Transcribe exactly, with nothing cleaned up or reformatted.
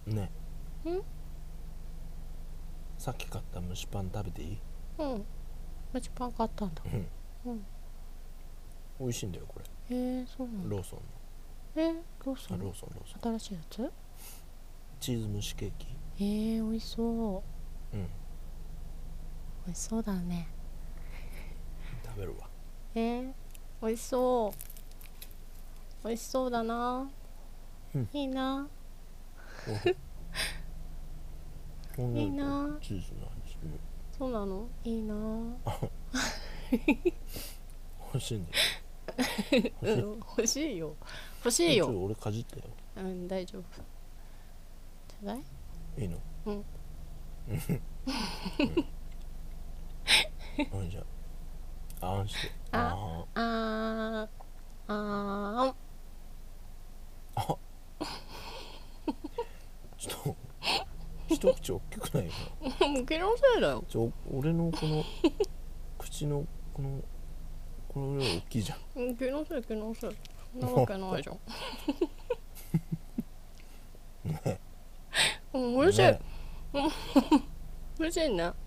ね、 んさっき買った蒸しパン食べていい？ うん。蒸しパン買ったんだ。 うん。 うん。 美味しいんだよこれ。 へえ、そうなんだ。 ローソンえー、ローソの。あ、ロンーソンローソン。 新しいやつ？ チーズ蒸しケーキ。 へえ、美味しそう。 うん。 美味しそうだね。 食べるわ。 えー、美味しそう。美味しそうだな。 うん。 いいな。 おほんのりといいな。 チーズの味する。 そうなの？いいな。 欲しいんだよ。 う欲しい。 ん、欲しいよ。欲しいよ。 ちょっと俺かじったよ。 うん、大丈夫。ちょうだい。 いいの？ うん。 うん。じゃああんして。 あ、 ああー、あーあ。ちょっと一口大きくないか？ ーん。気のせいだよ。 ちょ俺のこの口のこのこれより大きいじゃん。 うん、気のせい、気のせい。そんなわけないじゃん。 ねうん、美味しい。 ね美味しいね。